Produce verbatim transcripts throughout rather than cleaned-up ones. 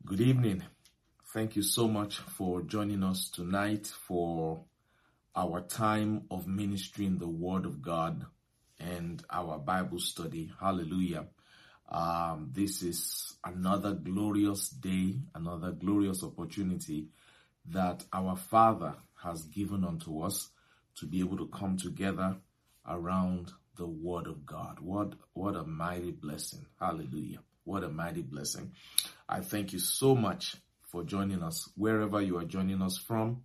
Good evening. Thank you so much for joining us tonight for our time of ministering the Word of God and our Bible study. Hallelujah. Um, this is another glorious day, another glorious opportunity that our Father has given unto us to be able to come together around the Word of God. What, what a mighty blessing. Hallelujah. What a mighty blessing. I thank you so much for joining us, wherever you are joining us from,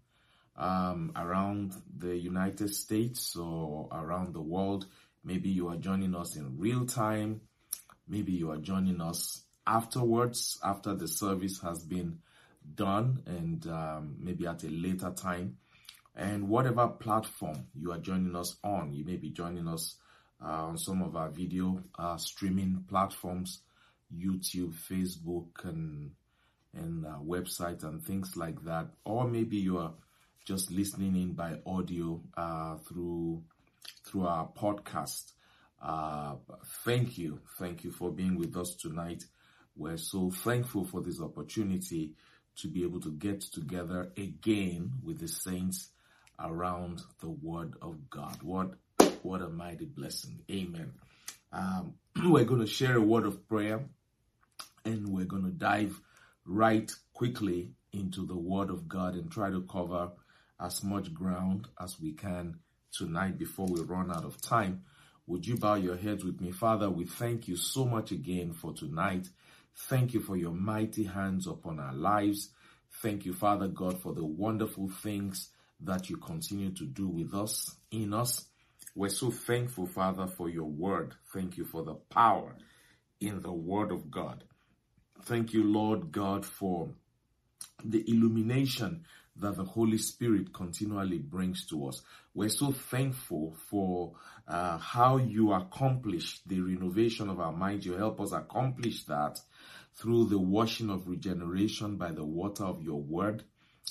um, around the United States or around the world. Maybe you are joining us in real time. Maybe you are joining us afterwards, after the service has been done, and um, maybe at a later time. And whatever platform you are joining us on, you may be joining us uh, on some of our video uh, streaming platforms, YouTube, Facebook, and and uh, websites and things like that. Or maybe you are just listening in by audio uh, through through our podcast. Uh, thank you. Thank you for being with us tonight. We're so thankful for this opportunity to be able to get together again with the saints around the Word of God. What, what a mighty blessing. Amen. Um, we're going to share a word of prayer, and we're going to dive right quickly into the Word of God and try to cover as much ground as we can tonight before we run out of time. Would you bow your heads with me? Father, we thank you so much again for tonight. Thank you for your mighty hands upon our lives. Thank you, Father God, for the wonderful things that you continue to do with us, in us. We're so thankful, Father, for your word. Thank you for the power in the Word of God. Thank you, Lord God, for the illumination that the Holy Spirit continually brings to us. We're so thankful for uh, how you accomplish the renovation of our minds. You help us accomplish that through the washing of regeneration by the water of your word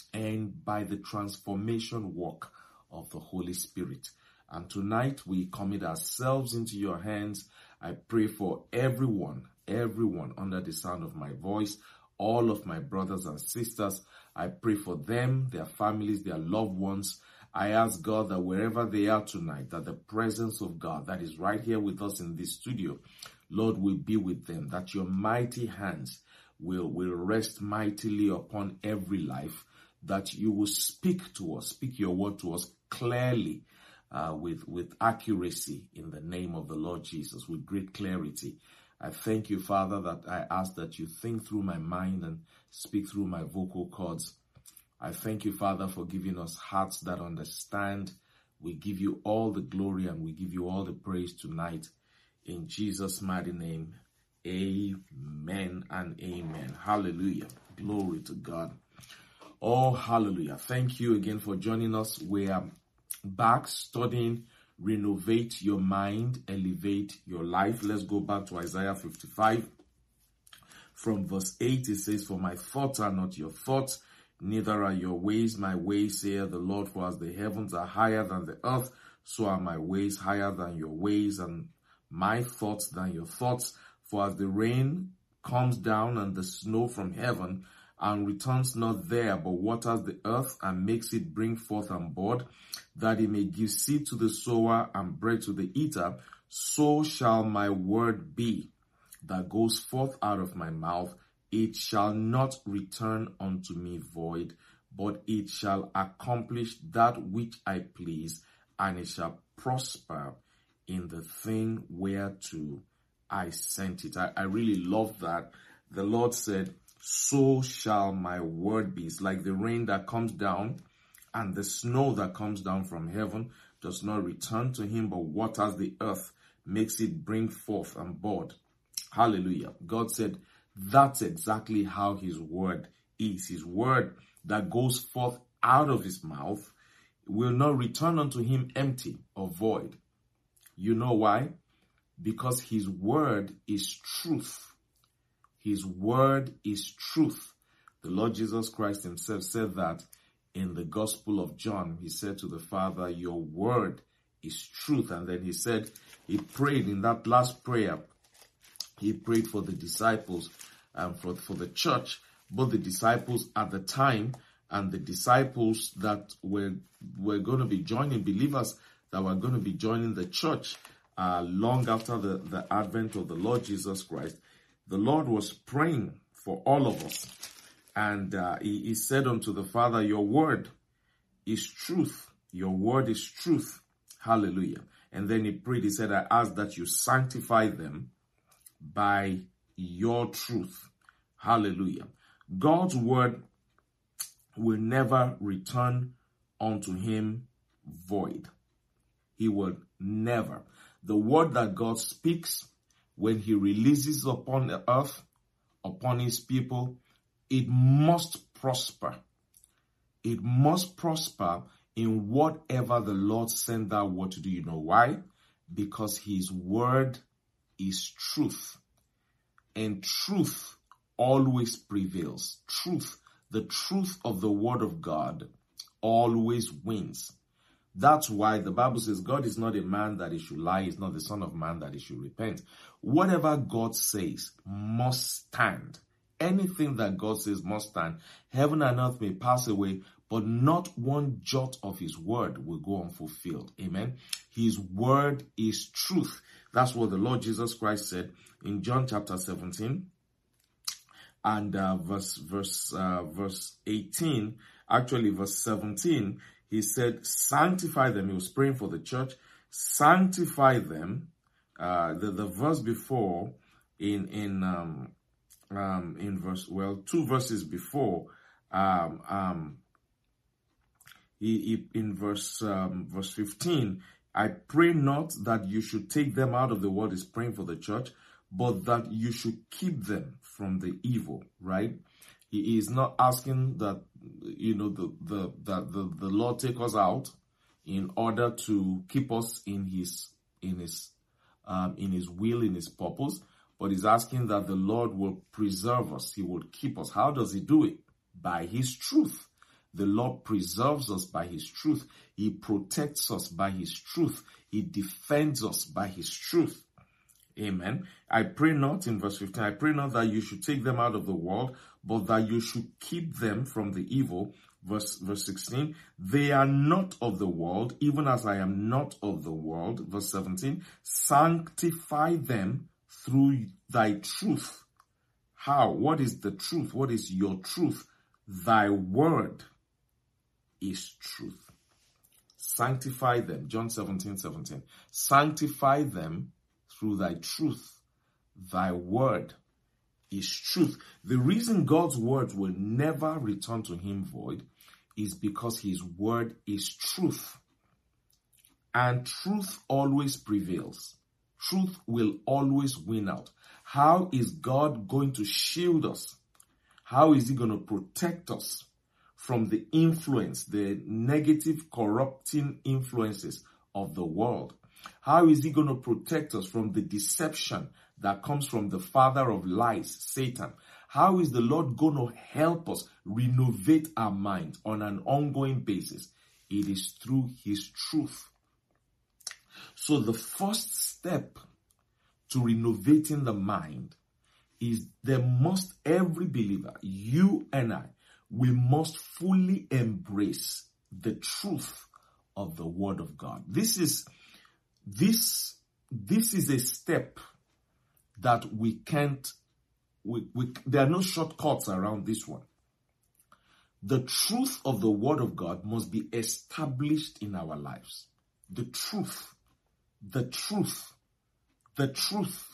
and by the transformation work of the Holy Spirit. And tonight we commit ourselves into your hands. I pray for everyone, everyone under the sound of my voice, all of my brothers and sisters. I pray for them, their families, their loved ones. I ask God that wherever they are tonight, that the presence of God that is right here with us in this studio, Lord, will be with them, that your mighty hands will, will rest mightily upon every life, that you will speak to us, speak your word to us clearly, uh, with, with accuracy in the name of the Lord Jesus, with great clarity. I thank you, Father, that I ask that you think through my mind and speak through my vocal cords. I thank you, Father, for giving us hearts that understand. We give you all the glory and we give you all the praise tonight. In Jesus' mighty name, amen and amen. Hallelujah. Glory to God. Oh, hallelujah. Thank you again for joining us. We are back studying Renovate Your Mind, Elevate Your Life. Let's go back to Isaiah fifty-five. From verse eight, it says, "For my thoughts are not your thoughts, neither are your ways my ways, saith the Lord. For as the heavens are higher than the earth, so are my ways higher than your ways, and my thoughts than your thoughts. For as the rain comes down and the snow from heaven, and returns not there, but waters the earth and makes it bring forth and bud, that it may give seed to the sower and bread to the eater, so shall my word be that goes forth out of my mouth. It shall not return unto me void, but it shall accomplish that which I please, and it shall prosper in the thing whereto I sent it." I, I really love that. The Lord said, so shall my word be. It's like the rain that comes down and the snow that comes down from heaven does not return to him, but waters the earth, makes it bring forth and bud. Hallelujah. God said that's exactly how his word is. His word that goes forth out of his mouth will not return unto him empty or void. You know why? Because his word is truth. His word is truth. The Lord Jesus Christ himself said that in the Gospel of John. He said to the Father, your word is truth. And then he said, he prayed in that last prayer, he prayed for the disciples and for, for the church, both the disciples at the time and the disciples that were, were going to be joining, believers that were going to be joining the church uh, long after the, the advent of the Lord Jesus Christ. The Lord was praying for all of us. And uh, he, he said unto the Father, your word is truth. Your word is truth. Hallelujah. And then he prayed, he said, I ask that you sanctify them by your truth. Hallelujah. God's word will never return unto him void. He will never. The word that God speaks, when he releases upon the earth, upon his people, it must prosper. It must prosper in whatever the Lord sent that word to do. You know why? Because his word is truth. And truth always prevails. Truth, the truth of the word of God, always wins. That's why the Bible says God is not a man that he should lie. He's not the son of man that he should repent. Whatever God says must stand. Anything that God says must stand. Heaven and earth may pass away, but not one jot of his word will go unfulfilled. Amen. His word is truth. That's what the Lord Jesus Christ said in John chapter seventeen and uh, verse verse uh, verse eighteen. Actually, verse seventeen. He said, "Sanctify them." He was praying for the church. Sanctify them. Uh, the the verse before, in in um um in verse well two verses before, um um. He, he, in verse um, verse fifteen, I pray not that you should take them out of the world, is praying for the church, but that you should keep them from the evil, right? He is not asking that, you know, the the that the, the Lord take us out in order to keep us in his in his um, in his will, in his purpose, but he's asking that the Lord will preserve us. He will keep us. How does he do it? By his truth. The Lord preserves us by his truth. He protects us by his truth. He defends us by his truth. Amen. I pray not, in verse fifteen, I pray not that you should take them out of the world, but that you should keep them from the evil. Verse, verse sixteen, they are not of the world, even as I am not of the world. Verse seventeen, sanctify them through thy truth. How? What is the truth? What is your truth? Thy word is truth. Sanctify them. John seventeen, seventeen. Sanctify them through thy truth. Thy word is truth. The reason God's word will never return to him void is because his word is truth. And truth always prevails. Truth will always win out. How is God going to shield us? How is he going to protect us from the influence, the negative, corrupting influences of the world? How is he going to protect us from the deception that comes from the father of lies, Satan? How is the Lord going to help us renovate our minds on an ongoing basis? It is through his truth. So the first step to renovating the mind is there must, every believer, you and I, we must fully embrace the truth of the word of God. This is, this, this is a step that we can't, we, we, there are no shortcuts around this one. The truth of the word of God must be established in our lives. The truth, the truth, the truth.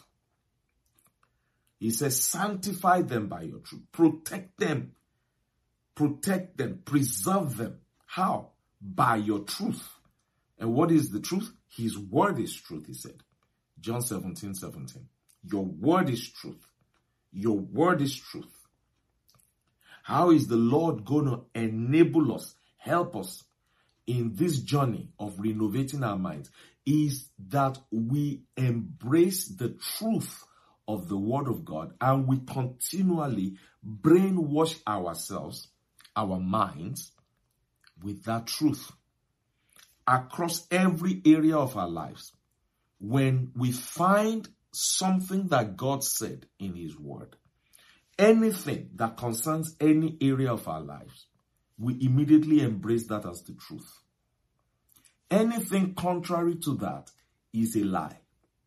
He says, sanctify them by your truth. Protect them. Protect them. Preserve them. How? By your truth. And what is the truth? His word is truth, he said. John seventeen, seventeen. Your word is truth. Your word is truth. How is the Lord going to enable us, help us in this journey of renovating our minds? Is that we embrace the truth of the word of God and we continually brainwash ourselves, our minds, with that truth across every area of our lives. When we find something that God said in his word, anything that concerns any area of our lives, we immediately embrace that as the truth. Anything contrary to that is a lie.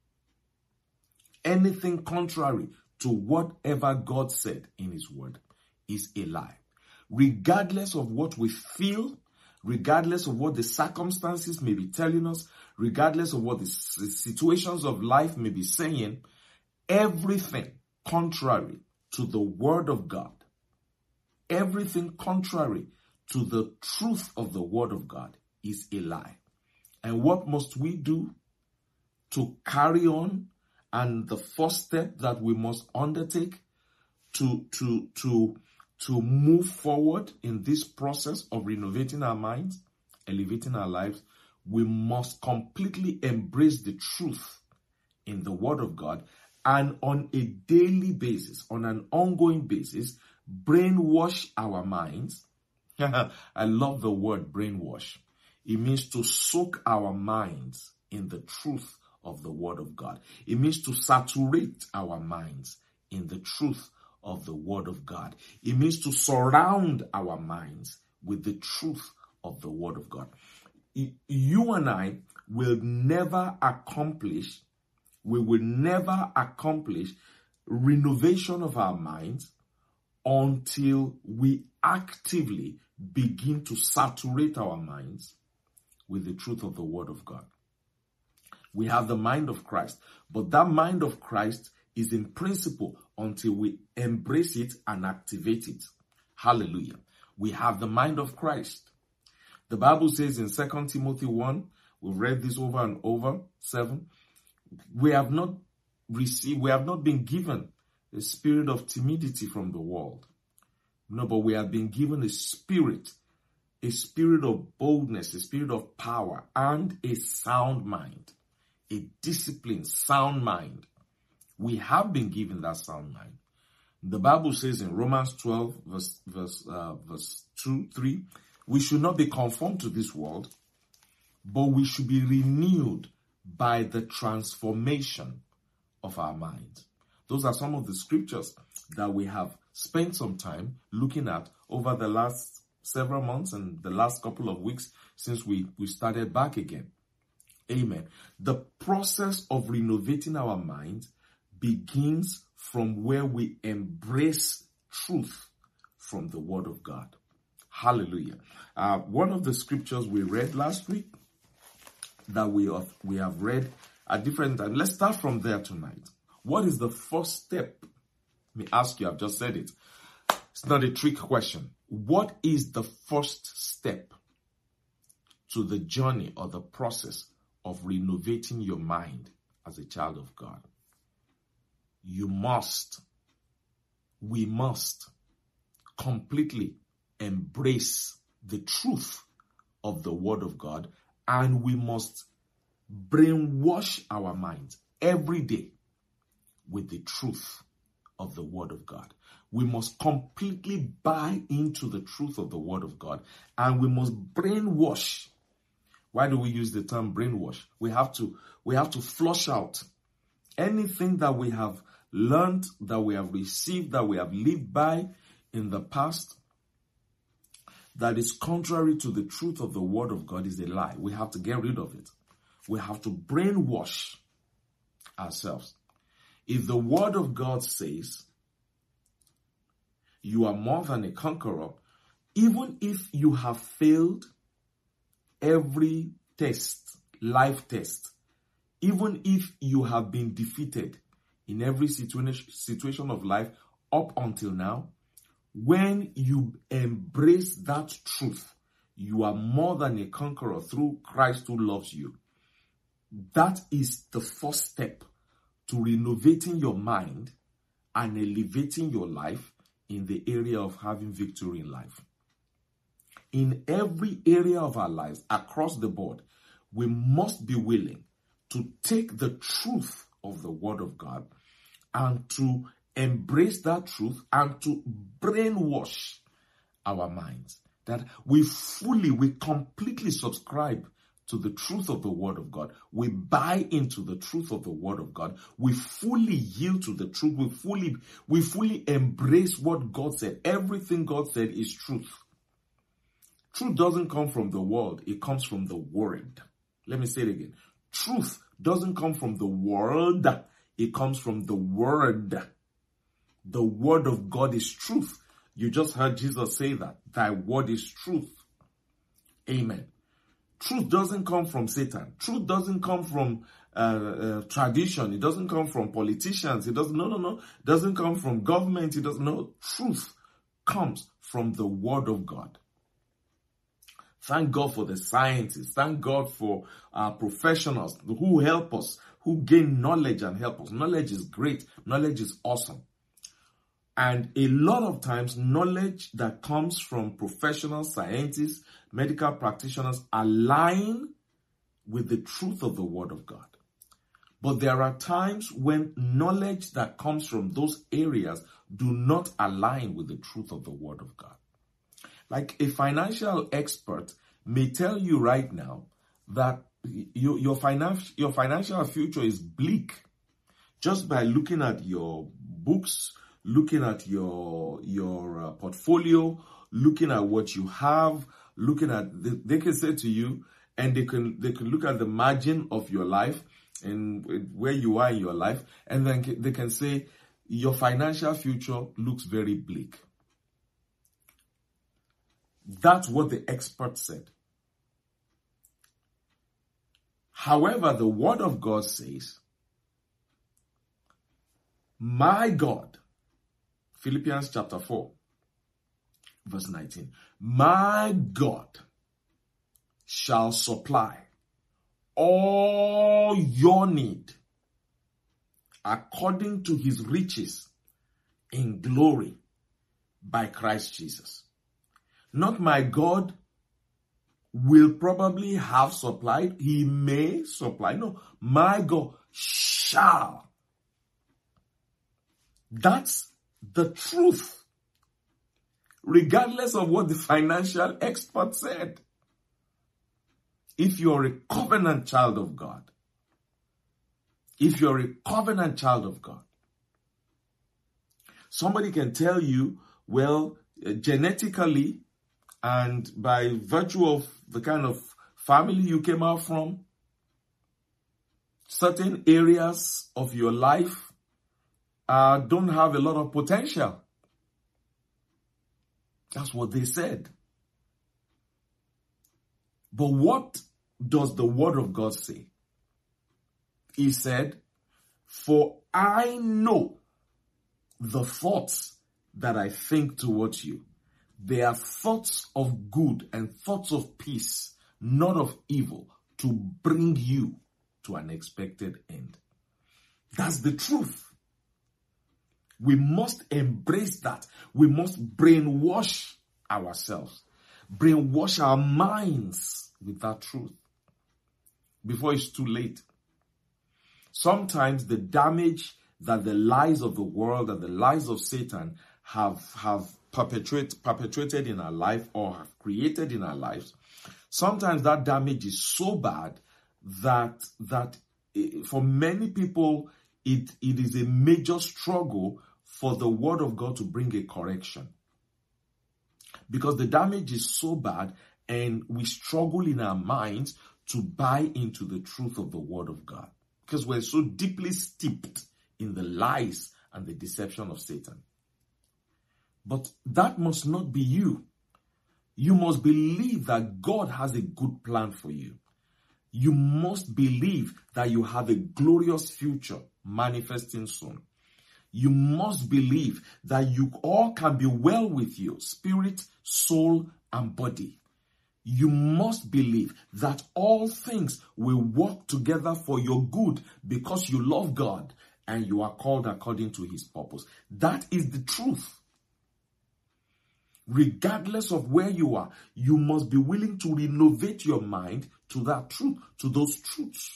Anything contrary to whatever God said in his word is a lie. Regardless of what we feel, regardless of what the circumstances may be telling us, regardless of what the situations of life may be saying, everything contrary to the word of God, everything contrary to the truth of the word of God is a lie. And what must we do to carry on? And the first step that we must undertake to, to, to, to move forward in this process of renovating our minds, elevating our lives, we must completely embrace the truth in the word of God, and on a daily basis, on an ongoing basis, brainwash our minds. I love the word brainwash. It means to soak our minds in the truth of the word of God. It means to saturate our minds in the truth of the word of God. It means to surround our minds with the truth of the word of God. You and I will never accomplish, we will never accomplish renovation of our minds until we actively begin to saturate our minds with the truth of the word of God. We have the mind of Christ, but that mind of Christ is in principle until we embrace it and activate it. Hallelujah. We have the mind of Christ. The Bible says in Second Timothy one, we've read this over and over, seven, we have not received, we have not been given a spirit of timidity from the world. No, but we have been given a spirit, a spirit of boldness, a spirit of power, and a sound mind, a disciplined, sound mind. We have been given that sound mind. The Bible says in Romans twelve, verse, verse, uh, verse two, three, we should not be conformed to this world, but we should be renewed by the transformation of our minds. Those are some of the scriptures that we have spent some time looking at over the last several months and the last couple of weeks since we, we started back again. Amen. The process of renovating our minds begins from where we embrace truth from the word of God. Hallelujah. Uh, one of the scriptures we read last week that we have, we have read at different times. Let's start from there tonight. What is the first step? Let me ask you, I've just said it. It's not a trick question. What is the first step to the journey or the process of renovating your mind as a child of God? You must, we must completely embrace the truth of the word of God, and we must brainwash our minds every day with the truth of the word of God. We must completely buy into the truth of the word of God, and we must brainwash. Why do we use the term brainwash? We have to, we have to flush out anything that we have learned, that we have received, that we have lived by in the past, that is contrary to the truth of the word of God, is a lie. We have to get rid of it. We have to brainwash ourselves. If the word of God says you are more than a conqueror, even if you have failed every test, life test, even if you have been defeated in every situation situation of life up until now, when you embrace that truth, you are more than a conqueror through Christ who loves you. That is the first step to renovating your mind and elevating your life in the area of having victory in life. In every area of our lives, across the board, we must be willing to take the truth of the word of God and to embrace that truth and to brainwash our minds. That we fully, we completely subscribe to the truth of the Word of God. We buy into the truth of the Word of God. We fully yield to the truth. We fully, we fully embrace what God said. Everything God said is truth. Truth doesn't come from the world. It comes from the Word. Let me say it again. Truth doesn't come from the world. It comes from the Word. The Word of God is truth. You just heard Jesus say that. Thy word is truth. Amen. Truth doesn't come from Satan. Truth doesn't come from uh, uh, tradition. It doesn't come from politicians. It doesn't, no, no, no. It doesn't come from government. It doesn't, no. Truth comes from the Word of God. Thank God for the scientists. Thank God for our professionals who help us, who gain knowledge and help us. Knowledge is great. Knowledge is awesome. And a lot of times, knowledge that comes from professional scientists, medical practitioners, align with the truth of the Word of God. But there are times when knowledge that comes from those areas do not align with the truth of the Word of God. Like a financial expert may tell you right now that your, your, finan- your financial future is bleak just by looking at your books, looking at your your uh, portfolio, looking at what you have, looking at, they, they can say to you, and they can they can look at the margin of your life and where you are in your life, and then they can say your financial future looks very bleak. That's what the expert said. However, the Word of God says, my God, Philippians chapter four, verse nineteen. My God shall supply all your need according to his riches in glory by Christ Jesus. Not my God will probably have supplied. He may supply. No, my God shall. That's the truth, regardless of what the financial expert said. If you're a covenant child of God, if you're a covenant child of God, somebody can tell you, well, uh, genetically and by virtue of the kind of family you came out from, certain areas of your life Uh, don't have a lot of potential. That's what they said. But what does the Word of God say? He said, for I know the thoughts that I think towards you. They are thoughts of good and thoughts of peace, not of evil, to bring you to an expected end. That's the truth. We must embrace that. We must brainwash ourselves, brainwash our minds with that truth before it's too late. Sometimes the damage that the lies of the world and the lies of Satan have, have perpetrate, perpetrated in our life or have created in our lives, sometimes that damage is so bad that, that for many people, it, it is a major struggle for the Word of God to bring a correction. Because the damage is so bad and we struggle in our minds to buy into the truth of the Word of God. Because we're so deeply steeped in the lies and the deception of Satan. But that must not be you. You must believe that God has a good plan for you. You must believe that you have a glorious future manifesting soon. You must believe that you all can be well with you, spirit, soul, and body. You must believe that all things will work together for your good because you love God and you are called according to his purpose. That is the truth. Regardless of where you are, you must be willing to renovate your mind to that truth, to those truths.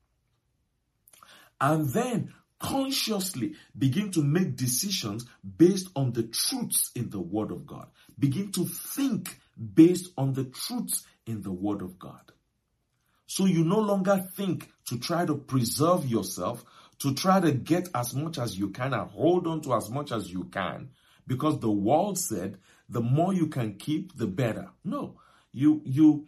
And then consciously begin to make decisions based on the truths in the Word of God. Begin to think based on the truths in the Word of God. So you no longer think to try to preserve yourself, to try to get as much as you can and hold on to as much as you can, because the world said the more you can keep, the better. No, you, you,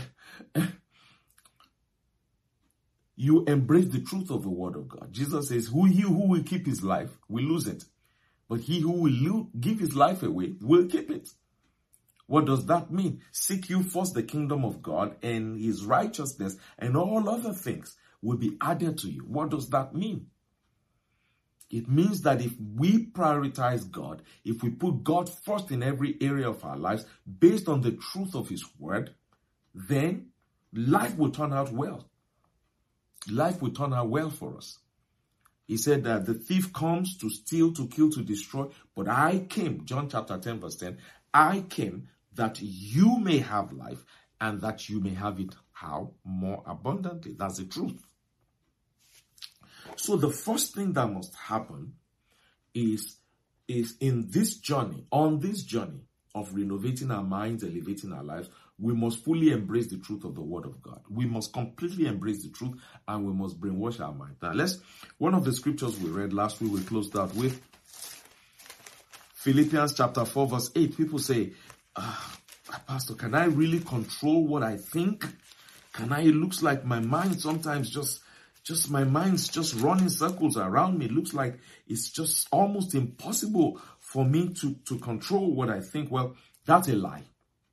you embrace the truth of the word of God. Jesus says, who he who will keep his life will lose it. But he who will lo- give his life away will keep it. What does that mean? Seek you first the kingdom of God and his righteousness, and all other things will be added to you. What does that mean? It means that if we prioritize God, if we put God first in every area of our lives based on the truth of his word, then life will turn out well. Life will turn out well for us. He said that the thief comes to steal, to kill, to destroy, but I came, John chapter ten verse ten, I came that you may have life and that you may have it how? More abundantly. That's the truth. So the first thing that must happen is, is in this journey, on this journey of renovating our minds, elevating our lives, we must fully embrace the truth of the word of God. We must completely embrace the truth and we must brainwash our mind. Now let's, one of the scriptures we read last week, we closed out with Philippians chapter four verse eight. People say, ah, Pastor, can I really control what I think? Can I, it looks like my mind sometimes just, just my mind's just running circles around me. It looks like it's just almost impossible for me to, to control what I think. Well, that's a lie.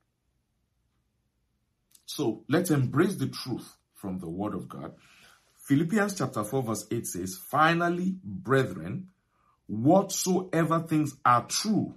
So let's embrace the truth from the word of God. Philippians chapter four verse eight says, finally, brethren, whatsoever things are true,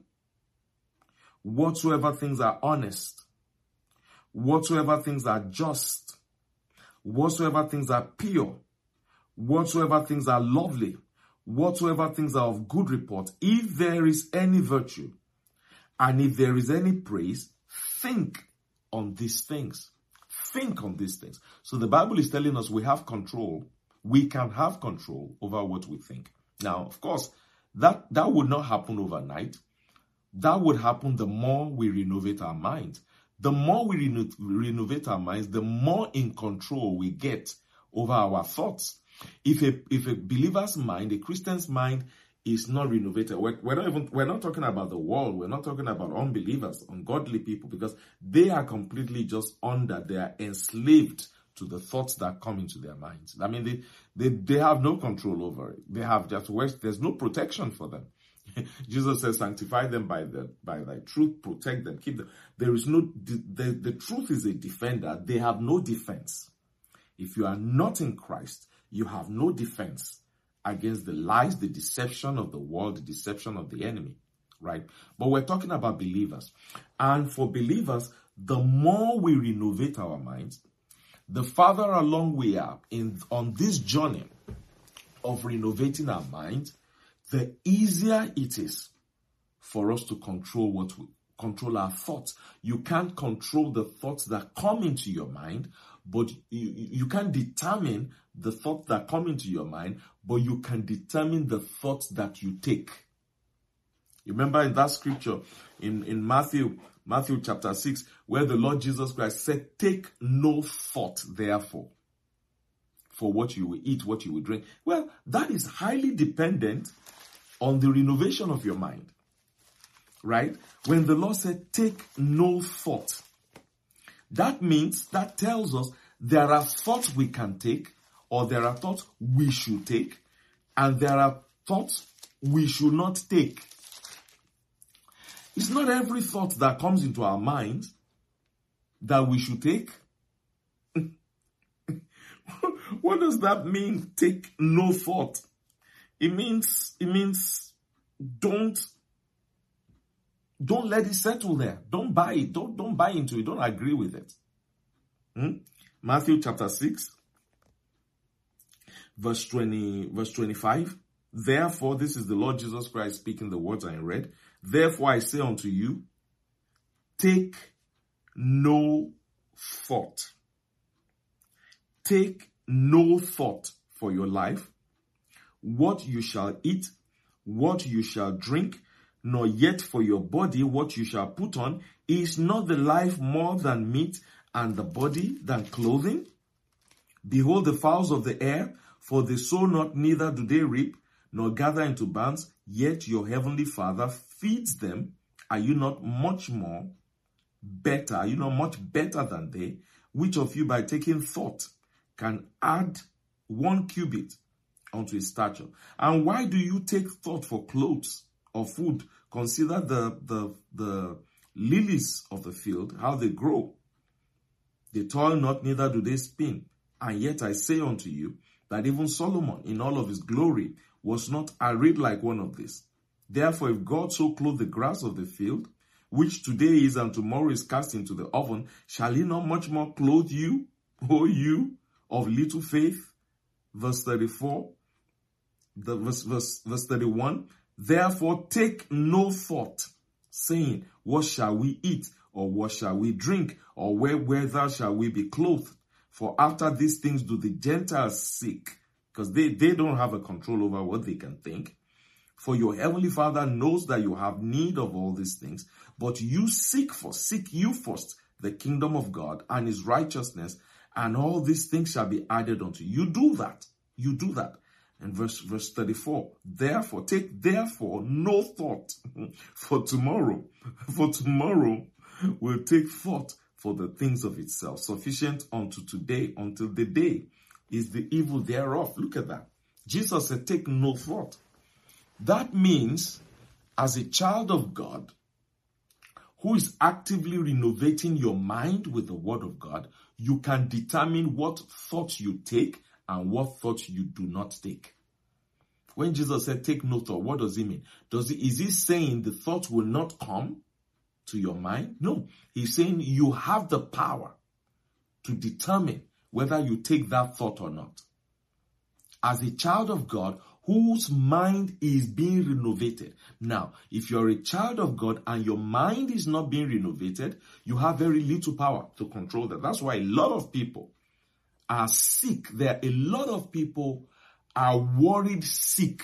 whatsoever things are honest, whatsoever things are just, whatsoever things are pure, whatsoever things are lovely, whatsoever things are of good report, if there is any virtue, and if there is any praise, think on these things. Think on these things. So the Bible is telling us we have control. We can have control over what we think. Now, of course, that, that would not happen overnight. That would happen the more we renovate our minds. The more we reno- renovate our minds, the more in control we get over our thoughts. If a, if a believer's mind, a Christian's mind, is not renovated, we're, we're not even, we're not talking about the world. We're not talking about unbelievers, ungodly people, because they are completely just under, they are enslaved to the thoughts that come into their minds. I mean, they, they, they have no control over it. They have just, there's no protection for them. Jesus says, sanctify them by the, by thy truth, protect them, keep them. There is no, the, the, the truth is a defender. They have no defense. If you are not in Christ, you have no defense against the lies, the deception of the world, the deception of the enemy, right? But we're talking about believers. And for believers, the more we renovate our minds, the farther along we are in on this journey of renovating our minds, the easier it is for us to control what we control our thoughts. You can't control the thoughts that come into your mind, but you, you can't determine the thoughts that come into your mind, but you can determine the thoughts that you take. You remember in that scripture in, in Matthew, Matthew chapter six, where the Lord Jesus Christ said, take no thought, therefore, for what you will eat, what you will drink. Well, that is highly dependent on the renovation of your mind, right? When the Lord said, take no thought, that means, that tells us there are thoughts we can take, or there are thoughts we should take, and there are thoughts we should not take. It's not every thought that comes into our minds that we should take. What does that mean, take no thought? It means, it means don't, don't let it settle there. Don't buy it. Don't, don't buy into it. Don't agree with it. Hmm? Matthew chapter six, verse twenty, verse twenty-five. Therefore, this is the Lord Jesus Christ speaking the words I read. Therefore, I say unto you, take no thought. Take no thought for your life, what you shall eat, what you shall drink, nor yet for your body what you shall put on. Is not the life more than meat, and the body than clothing? Behold the fowls of the air, for they sow not, neither do they reap, nor gather into barns, yet your heavenly Father feeds them. Are you not much more better? Are you not much better than they? Which of you, by taking thought, can add one cubit unto his stature? And why do you take thought for clothes or food? Consider the, the, the lilies of the field, how they grow. They toil not, neither do they spin. And yet I say unto you, that even Solomon in all of his glory was not arrayed like one of these. Therefore, if God so clothe the grass of the field, which today is and tomorrow is cast into the oven, shall he not much more clothe you, O you of little faith? Verse thirty-four, the verse, verse, verse thirty-one, therefore take no thought, saying, what shall we eat, or what shall we drink, or where, whether shall we be clothed? For after these things do the Gentiles seek, because they, they don't have a control over what they can think. For your heavenly Father knows that you have need of all these things, but you seek for, seek you first the kingdom of God and his righteousness, and all these things shall be added unto you. You do that. You do that. And verse, verse thirty-four, therefore, take therefore no thought for tomorrow, for tomorrow will take thought for the things of itself. Sufficient unto today, until the day is the evil thereof. Look at that. Jesus said, take no thought. That means, as a child of God, who is actively renovating your mind with the word of God, you can determine what thoughts you take and what thoughts you do not take. When Jesus said, take no thought, what does he mean? Does he, is he saying the thoughts will not come to your mind? No, he's saying you have the power to determine whether you take that thought or not. As a child of God, whose mind is being renovated. Now, if you're a child of God and your mind is not being renovated, you have very little power to control that. That's why a lot of people are sick. There are a lot of people are worried sick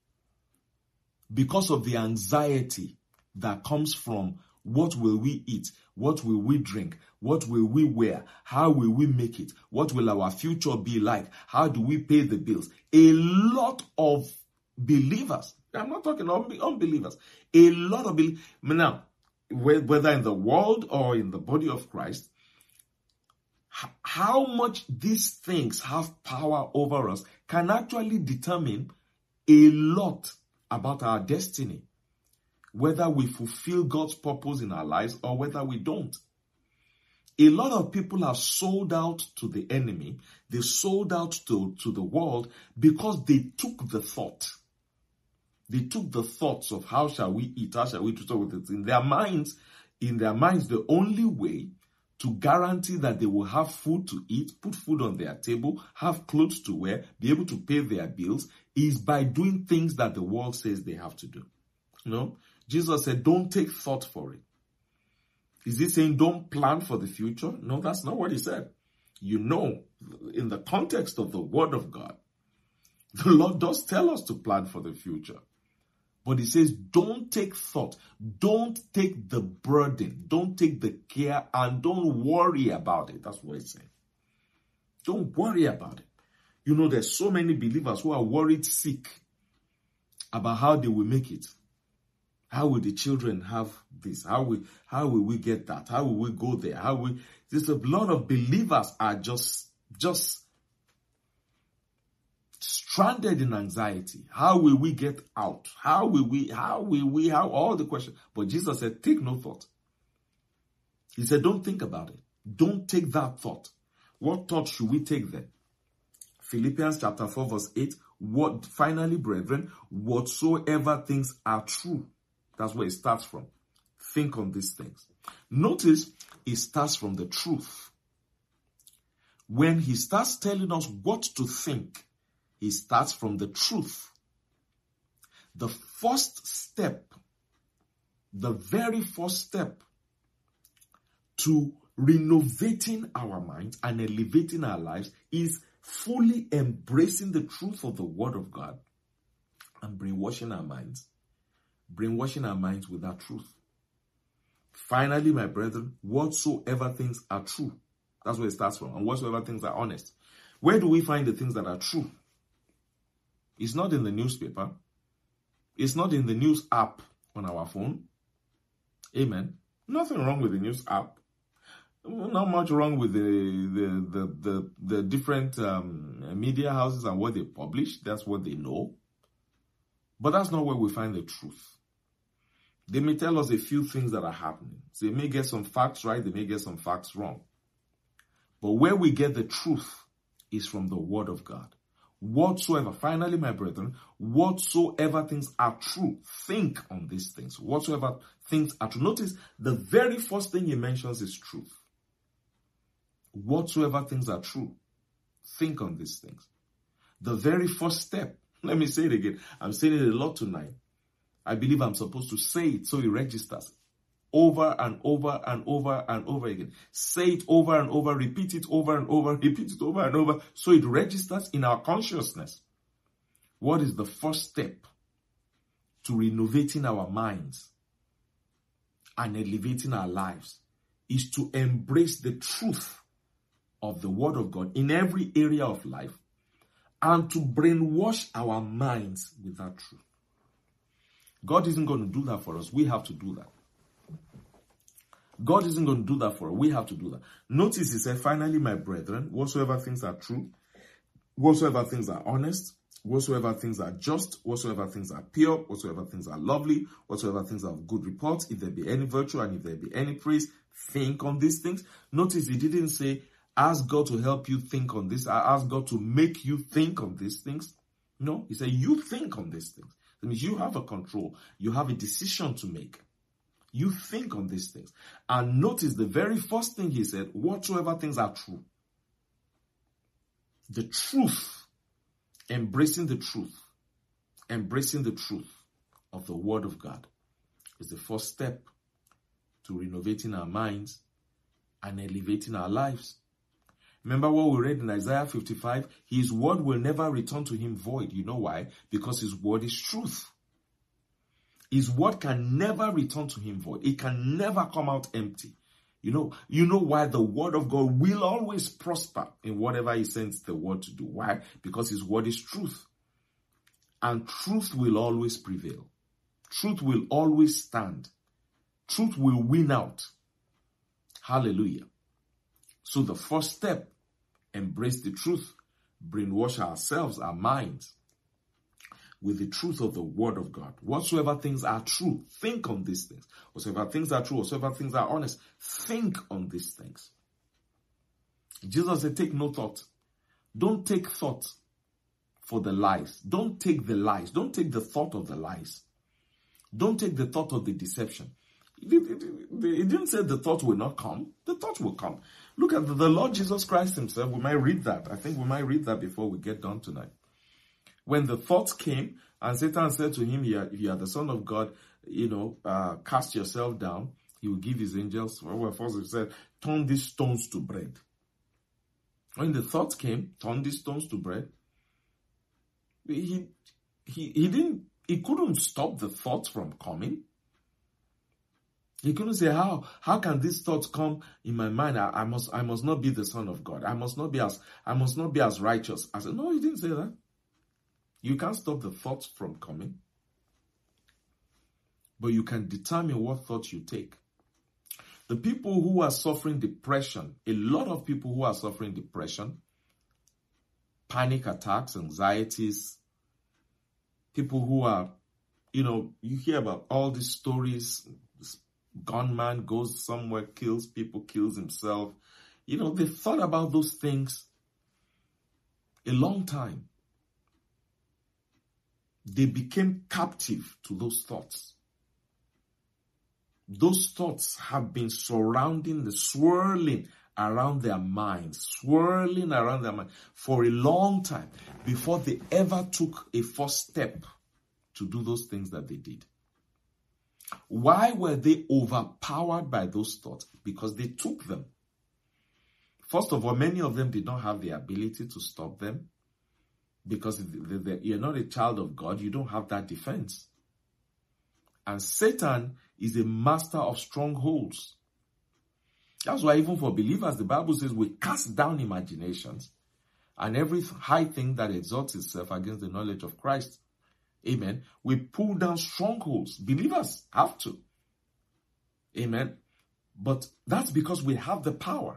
because of the anxiety that comes from what will we eat? What will we drink? What will we wear? How will we make it? What will our future be like? How do we pay the bills? A lot of believers, I'm not talking unbelievers, a lot of believers, now, whether in the world or in the body of Christ, how much these things have power over us can actually determine a lot about our destiny. Whether we fulfill God's purpose in our lives or whether we don't. A lot of people are sold out to the enemy. They sold out to, to the world because they took the thought. They took the thoughts of how shall we eat, how shall we do with it. In their minds, in their minds, the only way to guarantee that they will have food to eat, put food on their table, have clothes to wear, be able to pay their bills, is by doing things that the world says they have to do. You know? Jesus said, don't take thought for it. Is he saying don't plan for the future? No, that's not what he said. You know, in the context of the word of God, the Lord does tell us to plan for the future. But he says, don't take thought. Don't take the burden. Don't take the care and don't worry about it. That's what he's saying. Don't worry about it. You know, there's so many believers who are worried sick about how they will make it. How will the children have this? How will, how will we get that? How will we go there? How will, there's a lot of believers are just, just stranded in anxiety. How will we get out? How will we, how will we, how, all the questions. But Jesus said, take no thought. He said, don't think about it. Don't take that thought. What thought should we take then? Philippians chapter four verse eight. What, finally, brethren, whatsoever things are true. That's where it starts from. Think on these things. Notice it starts from the truth. When he starts telling us what to think, he starts from the truth. The first step, the very first step to renovating our minds and elevating our lives is fully embracing the truth of the word of God and brainwashing our minds. Brainwashing our minds with that truth. Finally, my brethren, whatsoever things are true. That's where it starts from. And whatsoever things are honest. Where do we find the things that are true? It's not in the newspaper. It's not in the news app on our phone. Amen. Nothing wrong with the news app. Not much wrong with the the the the, the different um, media houses and what they publish. That's what they know. But that's not where we find the truth. They may tell us a few things that are happening. So they may get some facts right, they may get some facts wrong. But where we get the truth is from the Word of God. Whatsoever, finally, my brethren, whatsoever things are true, think on these things. Whatsoever things are true. Notice the very first thing he mentions is truth. Whatsoever things are true, think on these things. The very first step, let me say it again. I'm saying it a lot tonight. I believe I'm supposed to say it so it registers over and over and over and over again. Say it over and over, repeat it over and over, repeat it over and over, so it registers in our consciousness. What is the first step to renovating our minds and elevating our lives? Is to embrace the truth of the Word of God in every area of life and to brainwash our minds with that truth. God isn't going to do that for us. We have to do that. God isn't going to do that for us. We have to do that. Notice he said, finally, my brethren, whatsoever things are true, whatsoever things are honest, whatsoever things are just, whatsoever things are pure, whatsoever things are lovely, whatsoever things are of good report, if there be any virtue and if there be any praise, think on these things. Notice he didn't say, ask God to help you think on this. I ask God to make you think on these things. No, he said, you think on these things. That means you have a control. You have a decision to make. You think on these things. And notice the very first thing he said, whatsoever things are true. The truth, embracing the truth, embracing the truth of the Word of God is the first step to renovating our minds and elevating our lives. Remember what we read in Isaiah fifty-five? His word will never return to him void. You know why? Because his word is truth. His word can never return to him void. It can never come out empty. You know, you know why the word of God will always prosper in whatever he sends the word to do. Why? Because his word is truth. And truth will always prevail. Truth will always stand. Truth will win out. Hallelujah. So the first step, embrace the truth, brainwash ourselves, our minds, with the truth of the Word of God. Whatsoever things are true, think on these things. Whatsoever things are true, whatsoever things are honest, think on these things. Jesus said, take no thought. Don't take thought for the lies. Don't take the lies. Don't take the thought of the lies. Don't take the thought of the deception. It didn't say the thought will not come. The thought will come. Look at the Lord Jesus Christ himself. We might read that. I think we might read that before we get done tonight. When the thoughts came and Satan said to him, if you are the Son of God, you know, uh, cast yourself down. He will give his angels. Well, first he said, turn these stones to bread. When the thought came, turn these stones to bread. He, he, he didn't, he couldn't stop the thoughts from coming. He couldn't say, how, how can these thoughts come in my mind? I, I must, I must not be the Son of God. I must not be as, I must not be as righteous. I said, no, he didn't say that. You can't stop the thoughts from coming. But you can determine what thoughts you take. The people who are suffering depression, a lot of people who are suffering depression, panic attacks, anxieties, people who are, you know, you hear about all these stories. This gunman goes somewhere, kills people, kills himself. You know, they thought about those things a long time. They became captive to those thoughts. Those thoughts have been surrounding, the swirling around their minds, swirling around their mind for a long time before they ever took a first step to do those things that they did. Why were they overpowered by those thoughts? Because they took them. First of all, many of them did not have the ability to stop them. Because you're not a child of God, you don't have that defense. And Satan is a master of strongholds. That's why even for believers, the Bible says we cast down imaginations and every high thing that exalts itself against the knowledge of Christ. Amen. We pull down strongholds. Believers have to. Amen. But that's because we have the power.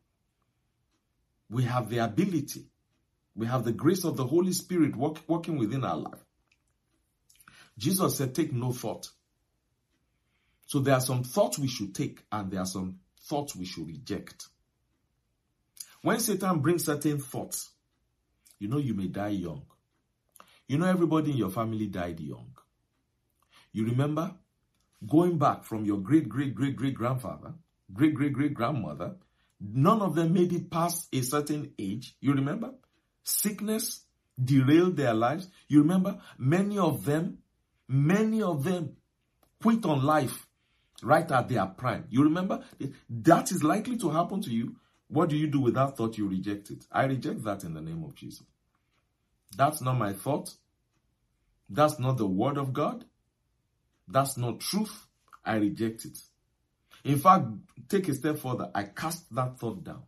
We have the ability. We have the grace of the Holy Spirit work, working within our life. Jesus said, take no thought. So there are some thoughts we should take, and there are some thoughts we should reject. When Satan brings certain thoughts, you know you may die young. You know everybody in your family died young. You remember going back from your great, great, great, great grandfather, great, great, great grandmother, none of them made it past a certain age. You remember? Sickness derailed their lives. You remember? Many of them, many of them quit on life right at their prime. You remember? That is likely to happen to you. What do you do with that thought? You reject it. I reject that in the name of Jesus. That's not my thought. That's not the word of God. That's not truth. I reject it. In fact, take a step further. I cast that thought down.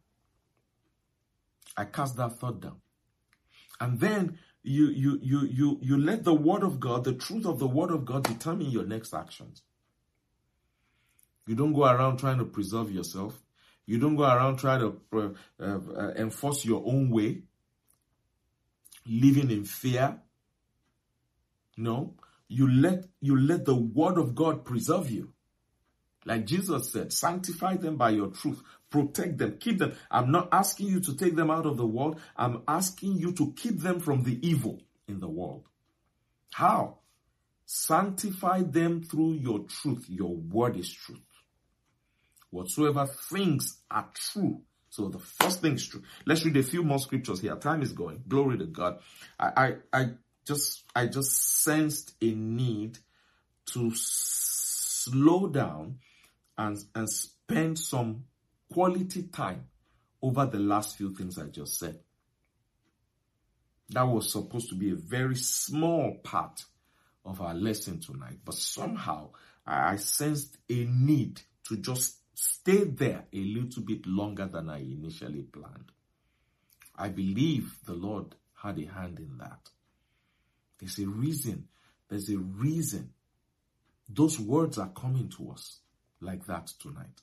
I cast that thought down. And then you, you, you, you, you let the word of God, the truth of the word of God, determine your next actions. You don't go around trying to preserve yourself. You don't go around trying to uh, uh, enforce your own way, living in fear. No, you let you let the word of God preserve you. Like Jesus said, sanctify them by your truth. Protect them, keep them. I'm not asking you to take them out of the world. I'm asking you to keep them from the evil in the world. How? Sanctify them through your truth. Your word is truth. Whatsoever things are true. So the first thing is true. Let's read a few more scriptures here. Time is going. Glory to God. I, I, I just, I just sensed a need to slow down and, and spend some quality time over the last few things I just said. That was supposed to be a very small part of our lesson tonight, but somehow I, I sensed a need to just stay there a little bit longer than I initially planned. I believe the Lord had a hand in that. There's a reason. There's a reason. Those words are coming to us like that tonight.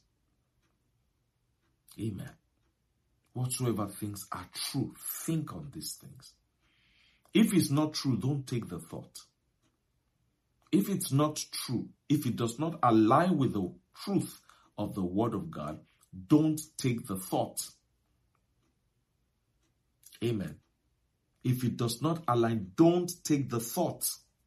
Amen. Whatsoever things are true, think on these things. If it's not true, don't take the thought. If it's not true, if it does not align with the truth of the word of God, don't take the thought. Amen. If it does not align, don't take the thought.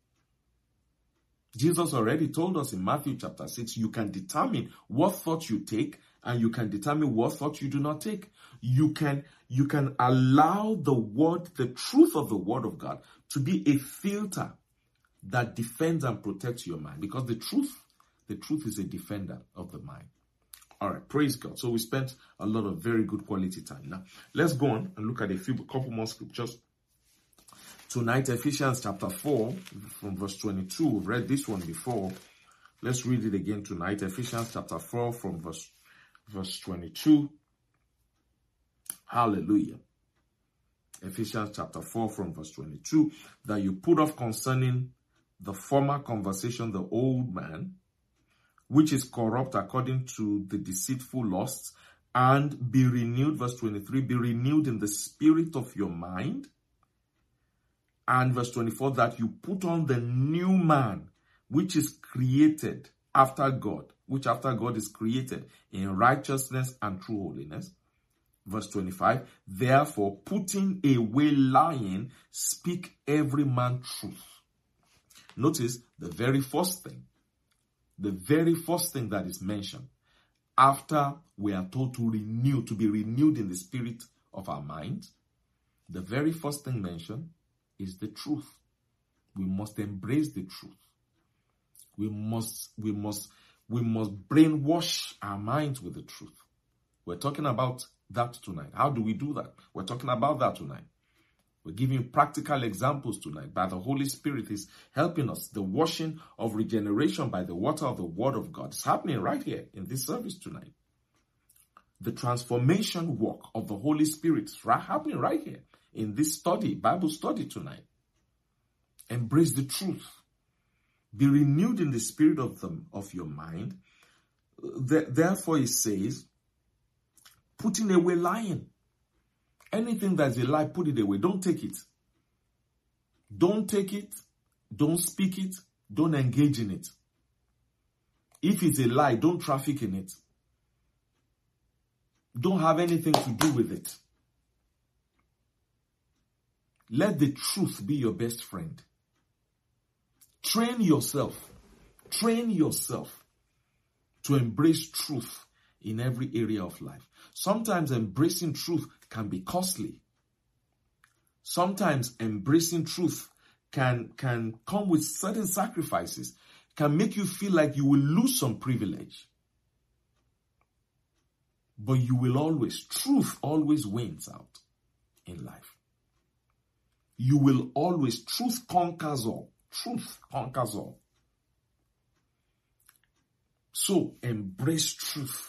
Jesus already told us in Matthew chapter six, you can determine what thought you take and you can determine what thought you do not take. You can, you can allow the word, the truth of the word of God to be a filter that defends and protects your mind, because the truth, the truth is a defender of the mind. All right, praise God. So we spent a lot of very good quality time. Now, let's go on and look at a few, couple more scriptures. Tonight, Ephesians chapter four, from verse twenty-two. We've read this one before. Let's read it again tonight. Ephesians chapter four, from verse, verse twenty-two. Hallelujah. Ephesians chapter four, from verse twenty-two. That you put off concerning the former conversation, the old man, which is corrupt according to the deceitful lusts, and be renewed, verse twenty-three, be renewed in the spirit of your mind. And verse twenty-four, that you put on the new man, which is created after God, which after God is created in righteousness and true holiness. Verse twenty-five, therefore, putting away lying, speak every man truth. Notice the very first thing, the very first thing that is mentioned after we are told to renew, to be renewed in the spirit of our minds. The very first thing mentioned is the truth. We must embrace the truth. We must, we must, we must brainwash our minds with the truth. We're talking about that tonight. How do we do that? We're talking about that tonight. We're giving practical examples tonight. By the Holy Spirit is helping us. The washing of regeneration by the water of the Word of God is happening right here in this service tonight. The transformation work of the Holy Spirit is right, happening right here in this study, Bible study tonight. Embrace the truth. Be renewed in the spirit of them, of your mind. Therefore, it says, putting away lying. Anything that's a lie, put it away. Don't take it. Don't take it. Don't speak it. Don't engage in it. If it's a lie, don't traffic in it. Don't have anything to do with it. Let the truth be your best friend. Train yourself. Train yourself to embrace truth in every area of life. Sometimes embracing truth can be costly. Sometimes embracing truth can, can come with certain sacrifices, can make you feel like you will lose some privilege. But you will always, truth always wins out in life. You will always, truth conquers all. Truth conquers all. So embrace truth.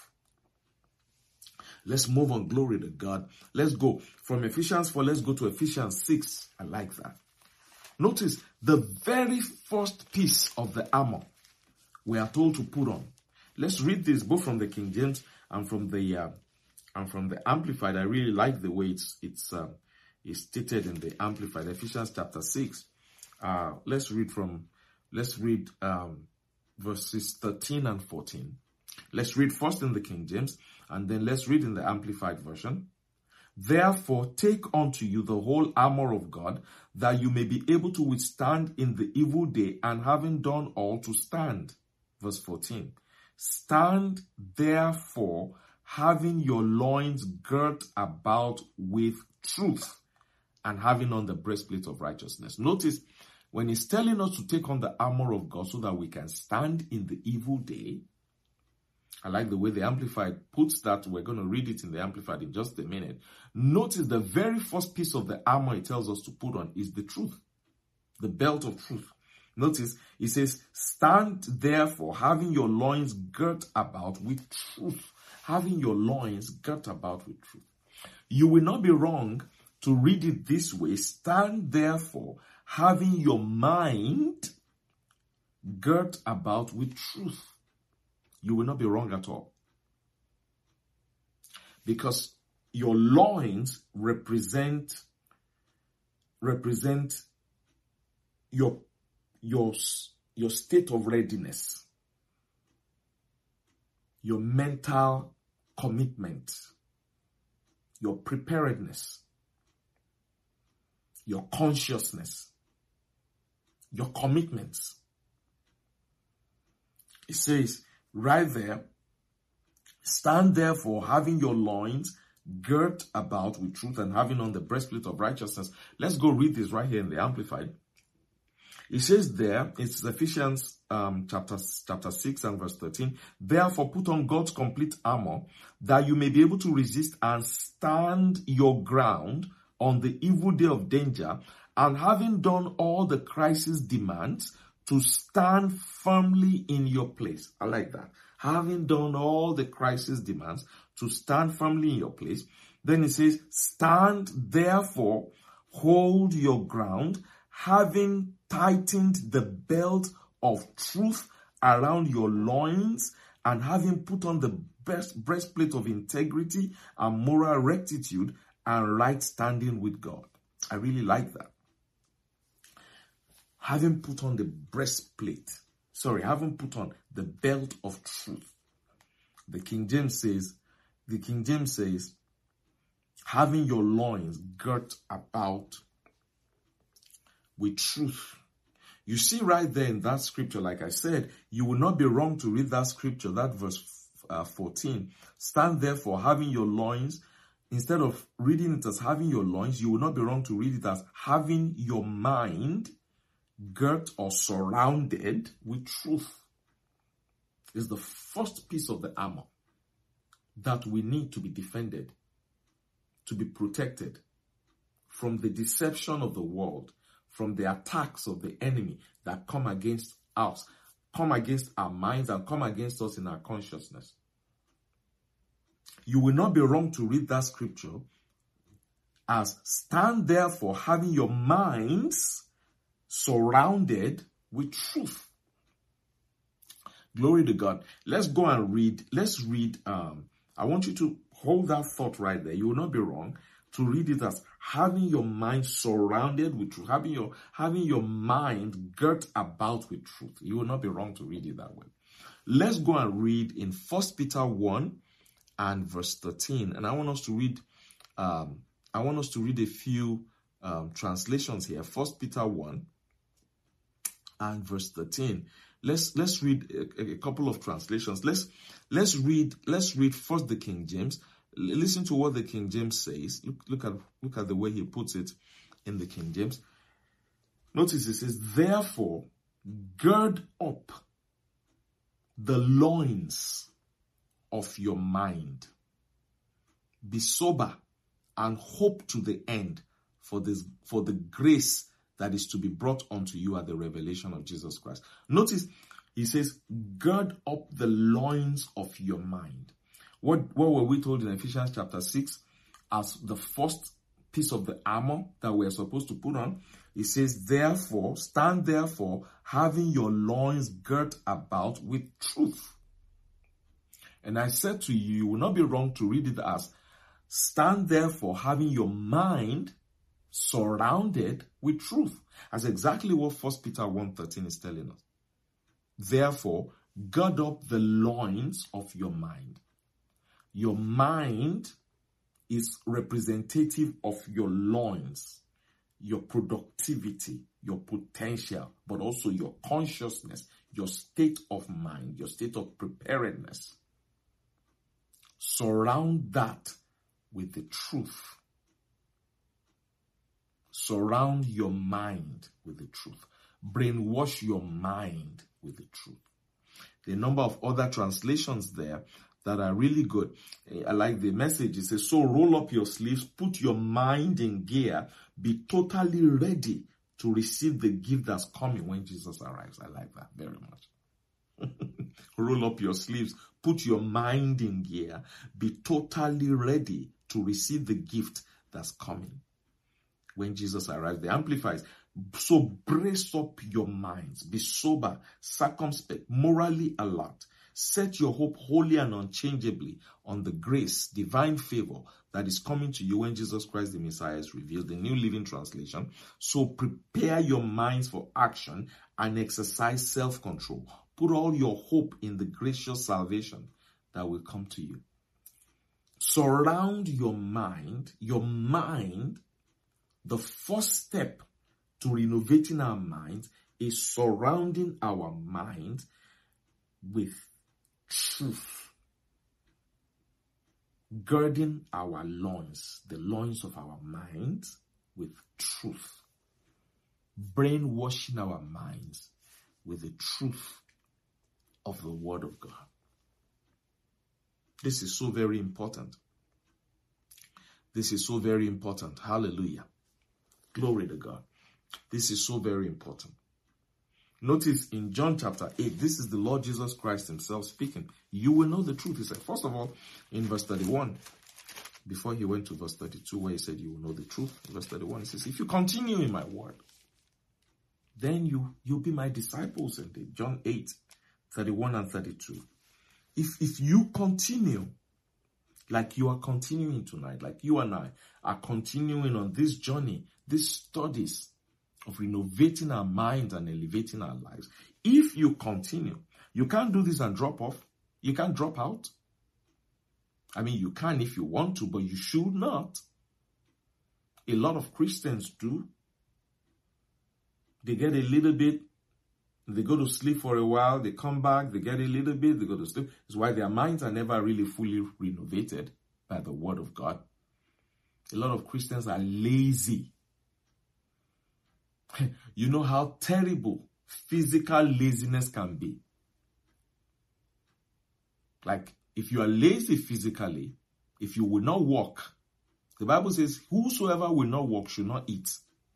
Let's move on. Glory to God. Let's go from Ephesians four. Let's go to Ephesians six. I like that. Notice the very first piece of the armor we are told to put on. Let's read this both from the King James and from the uh, and from the Amplified. I really like the way it's it's uh, it's stated in the Amplified. Ephesians chapter six. Uh, let's read from let's read um, verses thirteen and fourteen. Let's read first in the King James, and then let's read in the Amplified version. Therefore, take unto you the whole armor of God, that you may be able to withstand in the evil day, and having done all, to stand. Verse fourteen. Stand therefore, having your loins girt about with truth, and having on the breastplate of righteousness. Notice, when he's telling us to take on the armor of God so that we can stand in the evil day, I like the way the Amplified puts that. We're going to read it in the Amplified in just a minute. Notice the very first piece of the armor it tells us to put on is the truth, the belt of truth. Notice it says, stand therefore, having your loins girt about with truth. Having your loins girt about with truth. You will not be wrong to read it this way. Stand therefore, having your mind girt about with truth. You will not be wrong at all. Because your loins represent, represent your, your, your state of readiness, your mental commitment, your preparedness, your consciousness, your commitments. It says, right there, stand therefore, having your loins girt about with truth, and having on the breastplate of righteousness. Let's go read this right here in the Amplified. It says there, it's Ephesians um, chapter, chapter six and verse thirteen. Therefore, put on God's complete armor, that you may be able to resist and stand your ground on the evil day of danger, and having done all the crisis demands, to stand firmly in your place. I like that. Having done all the crisis demands, to stand firmly in your place. Then it says, stand therefore, hold your ground, having tightened the belt of truth around your loins, and having put on the best breastplate of integrity and moral rectitude and right standing with God. I really like that. Having put on the breastplate, sorry, having put on the belt of truth. The King James says, the King James says, having your loins girt about with truth. You see right there in that scripture, like I said, you will not be wrong to read that scripture, that verse uh, fourteen. Stand therefore, having your loins, instead of reading it as having your loins, you will not be wrong to read it as having your mind girt or surrounded with truth. Is the first piece of the armor that we need to be defended, to be protected from the deception of the world, from the attacks of the enemy that come against us, come against our minds, and come against us in our consciousness. You will not be wrong to read that scripture as stand therefore having your minds surrounded with truth. Glory to God. Let's go and read. Let's read. Um, I want you to hold that thought right there. You will not be wrong to read it as having your mind surrounded with truth, having your, having your mind girt about with truth. You will not be wrong to read it that way. Let's go and read in First Peter one and verse thirteen. And I want us to read, um, I want us to read a few um, translations here. First Peter one and verse thirteen. Let's let's read a, a couple of translations. Let's let's read let's read first the King James. Listen to what the King James says. Look, look at look at the way he puts it in the King James. Notice it says, therefore, gird up the loins of your mind. Be sober and hope to the end for this for the grace that is to be brought unto you at the revelation of Jesus Christ. Notice he says, gird up the loins of your mind. What, what were we told in Ephesians chapter six as the first piece of the armor that we're supposed to put on? It says, therefore, stand therefore, having your loins girt about with truth. And I said to you, you will not be wrong to read it as, stand therefore, having your mind surrounded with truth. That's exactly what First Peter one thirteen is telling us. Therefore, gird up the loins of your mind. Your mind is representative of your loins, your productivity, your potential, but also your consciousness, your state of mind, your state of preparedness. Surround that with the truth. Surround your mind with the truth. Brainwash your mind with the truth. There are a number of other translations there that are really good. I like the message. It says, so roll up your sleeves, put your mind in gear, be totally ready to receive the gift that's coming when Jesus arrives. I like that very much. Roll up your sleeves, put your mind in gear, be totally ready to receive the gift that's coming when Jesus arrives. The Amplifies. So brace up your minds, be sober, circumspect, morally alert. Set your hope wholly and unchangeably on the grace, divine favor that is coming to you when Jesus Christ the Messiah is revealed. The New Living Translation. So prepare your minds for action and exercise self-control. Put all your hope in the gracious salvation that will come to you. Surround your mind. Your mind, the first step to renovating our minds is surrounding our minds with truth. Girding our loins, the loins of our minds, with truth. Brainwashing our minds with the truth of the Word of God. This is so very important. This is so very important. Hallelujah. Glory to God. This is so very important. Notice in John chapter eight, this is the Lord Jesus Christ himself speaking. You will know the truth. He said, first of all, in verse thirty-one, before he went to verse thirty-two, where he said, you will know the truth. In verse thirty-one, he says, if you continue in my word, then you, you'll be my disciples indeed. John eight, thirty-one and thirty-two. If, if you continue, like you are continuing tonight, like you and I are continuing on this journey, these studies of renovating our minds and elevating our lives. If you continue, you can't do this and drop off. You can't drop out. I mean, you can if you want to, but you should not. A lot of Christians do. They get a little bit, they go to sleep for a while, they come back, they get a little bit, they go to sleep. It's why their minds are never really fully renovated by the Word of God. A lot of Christians are lazy. You know how terrible physical laziness can be. Like, if you are lazy physically, if you will not walk, the Bible says, whosoever will not walk should not eat.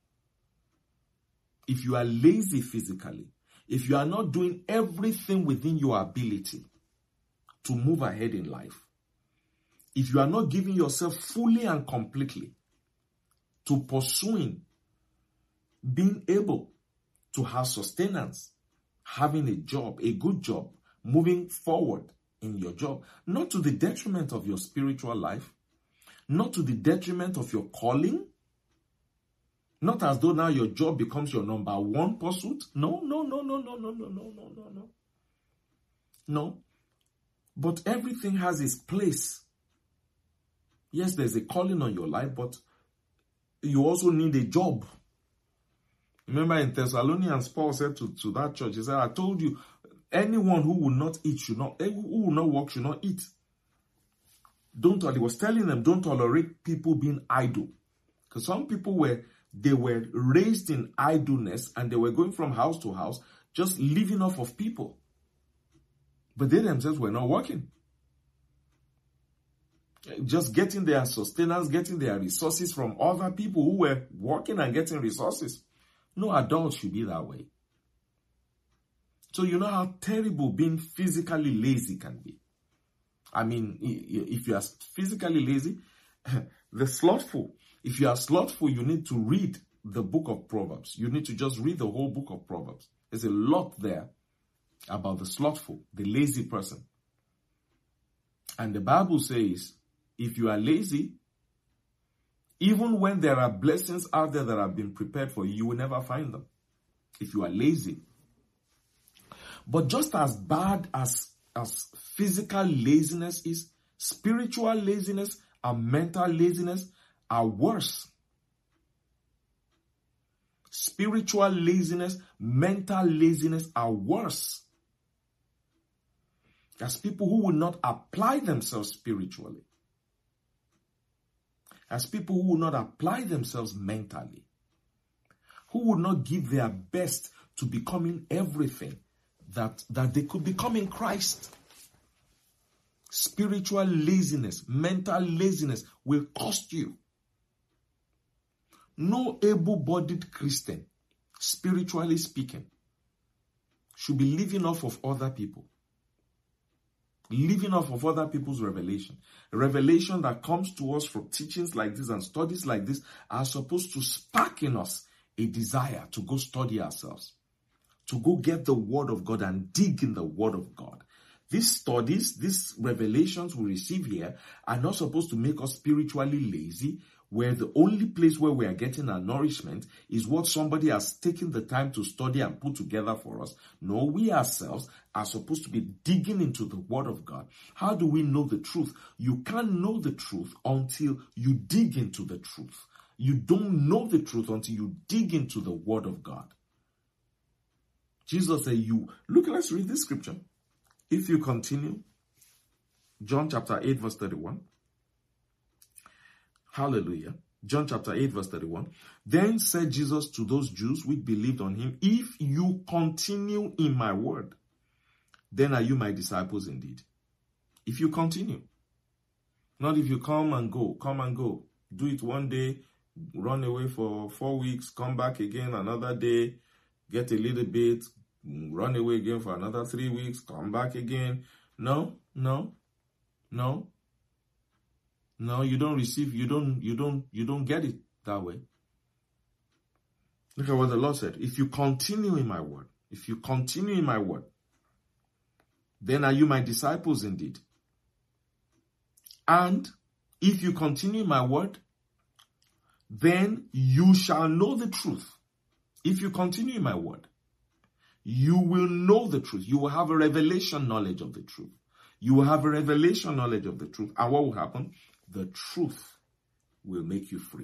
If you are lazy physically, if you are not doing everything within your ability to move ahead in life, if you are not giving yourself fully and completely to pursuing, being able to have sustenance, having a job, a good job, moving forward in your job, not to the detriment of your spiritual life, not to the detriment of your calling, not as though now your job becomes your number one pursuit. No, no, no, no, no, no, no, no, no, no, no. No. But everything has its place. Yes, there's a calling on your life, but you also need a job. Remember in Thessalonians, Paul said to, to that church, he said, I told you, anyone who will not eat should not, who will not work should not eat. Don't, he was telling them, don't tolerate people being idle. Because some people were, they were raised in idleness and they were going from house to house, just living off of people. But they themselves were not working. Just getting their sustenance, getting their resources from other people who were working and getting resources. No adult should be that way. So you know how terrible being physically lazy can be. I mean, if you are physically lazy, the slothful. If you are slothful, you need to read the book of Proverbs. You need to just read the whole book of Proverbs. There's a lot there about the slothful, the lazy person. And the Bible says, if you are lazy, even when there are blessings out there that have been prepared for you, you will never find them. If you are lazy. But just as bad as, as physical laziness is, spiritual laziness and mental laziness are worse. Spiritual laziness, mental laziness are worse. As people who will not apply themselves spiritually. As people who will not apply themselves mentally. Who will not give their best to becoming everything that, that they could become in Christ. Spiritual laziness, mental laziness will cost you. No able-bodied Christian, spiritually speaking, should be living off of other people. Living off of other people's revelation. Revelation that comes to us from teachings like this and studies like this are supposed to spark in us a desire to go study ourselves. To go get the word of God and dig in the word of God. These studies, these revelations we receive here are not supposed to make us spiritually lazy, where the only place where we are getting our nourishment is what somebody has taken the time to study and put together for us. No, we ourselves are supposed to be digging into the word of God. How do we know the truth? You can't know the truth until you dig into the truth. You don't know the truth until you dig into the word of God. Jesus said, you, look, let's read this scripture. If you continue, John chapter eight, verse thirty-one. Hallelujah. John chapter eight, verse thirty-one. Then said Jesus to those Jews which believed on him, if you continue in my word, then are you my disciples indeed. If you continue. Not if you come and go, come and go. Do it one day, run away for four weeks, come back again another day, get a little bit, run away again for another three weeks, come back again. No, no, no. No, you don't receive, you don't, you don't, you don't get it that way. Look at what the Lord said. If you continue in my word, if you continue in my word, then are you my disciples indeed. And if you continue in my word, then you shall know the truth. If you continue in my word, you will know the truth. You will have a revelation knowledge of the truth. You will have a revelation knowledge of the truth. And what will happen? The truth will make you free.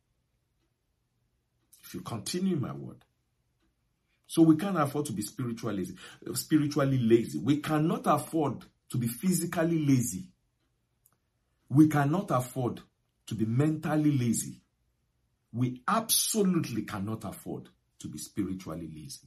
If you continue in my word. So we can't afford to be spiritually lazy. Spiritually lazy. We cannot afford to be physically lazy. We cannot afford to be mentally lazy. We absolutely cannot afford to be spiritually lazy.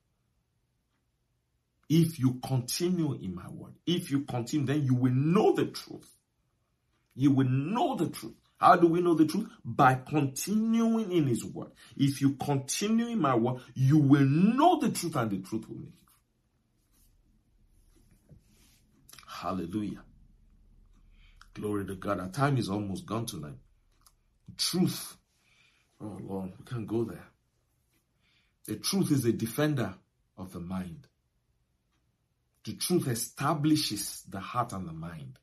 If you continue in my word, if you continue, then you will know the truth. You will know the truth. How do we know the truth? By continuing in his word. If you continue in my word, you will know the truth and the truth will make you free. Hallelujah. Glory to God. Our time is almost gone tonight. Truth. Oh Lord, we can't go there. The truth is a defender of the mind. The truth establishes the heart and the mind.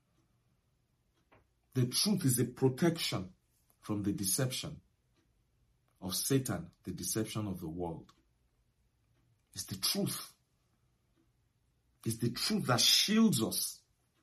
The truth is a protection from the deception of Satan, the deception of the world. It's the truth. It's the truth that shields us.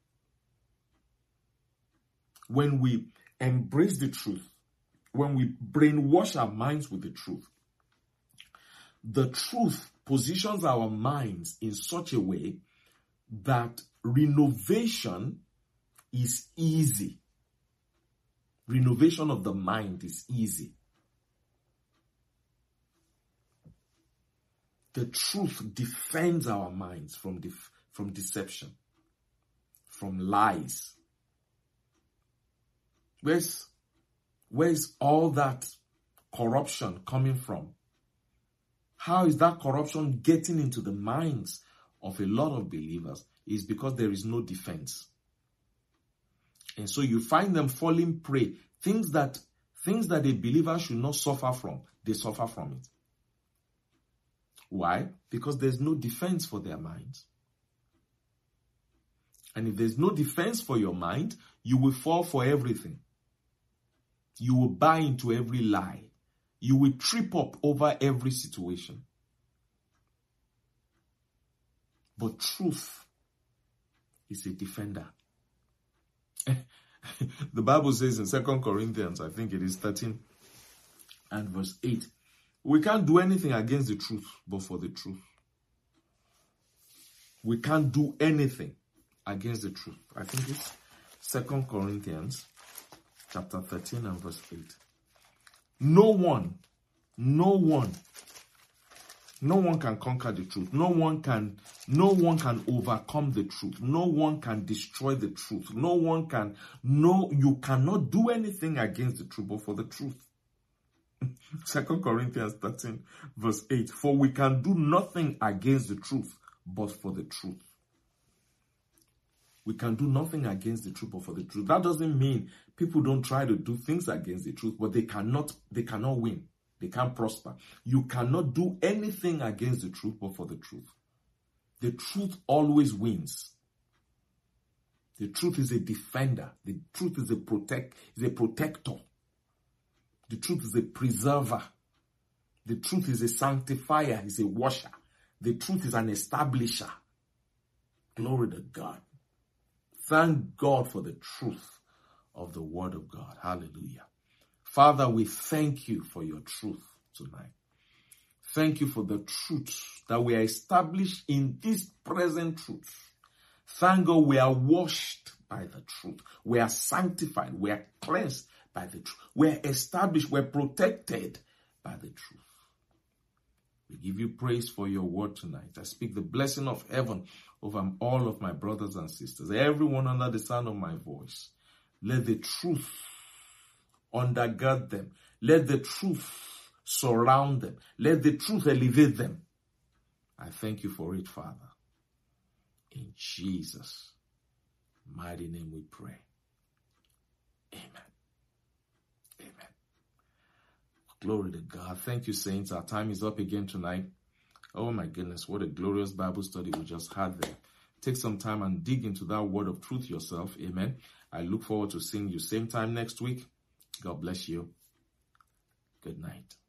When we embrace the truth, when we brainwash our minds with the truth, the truth positions our minds in such a way that renovation is easy. Renovation of the mind is easy. The truth defends our minds from, def- from deception, from lies. Where's, where's all that corruption coming from? How is that corruption getting into the minds of a lot of believers? Is because there is no defense. And so you find them falling prey. Things that, things that a believer should not suffer from, they suffer from it. Why? Because there's no defense for their minds. And if there's no defense for your mind, you will fall for everything. You will buy into every lie. You will trip up over every situation. But truth is a defender. The Bible says in Second Corinthians, I think it is thirteen and verse eight, we can't do anything against the truth, but for the truth. We can't do anything against the truth. I think it's Second Corinthians chapter thirteen and verse eight. No one, no one, no one can conquer the truth. No one can, no one can overcome the truth. No one can destroy the truth. No one can, no, you cannot do anything against the truth, but for the truth. Second Corinthians thirteen verse eight. For we can do nothing against the truth, but for the truth. We can do nothing against the truth, but for the truth. That doesn't mean people don't try to do things against the truth, but they cannot, they cannot win. They can't prosper. You cannot do anything against the truth, but for the truth. The truth always wins. The truth is a defender. The truth is a protect, is a protector. The truth is a preserver. The truth is a sanctifier, is a washer. The truth is an establisher. Glory to God. Thank God for the truth of the word of God. Hallelujah. Father, we thank you for your truth tonight. Thank you for the truth that we are established in this present truth. Thank God we are washed by the truth. We are sanctified. We are cleansed by the truth. We are established. We are protected by the truth. We give you praise for your word tonight. I speak the blessing of heaven over all of my brothers and sisters, everyone under the sound of my voice. Let the truth undergird them. Let the truth surround them. Let the truth elevate them. I thank you for it, Father. In Jesus' mighty name we pray. Amen. Amen. Glory to God. Thank you, saints. Our time is up again tonight. Oh my goodness, what a glorious Bible study we just had there. Take some time and dig into that word of truth yourself. Amen. I look forward to seeing you same time next week. God bless you. Good night.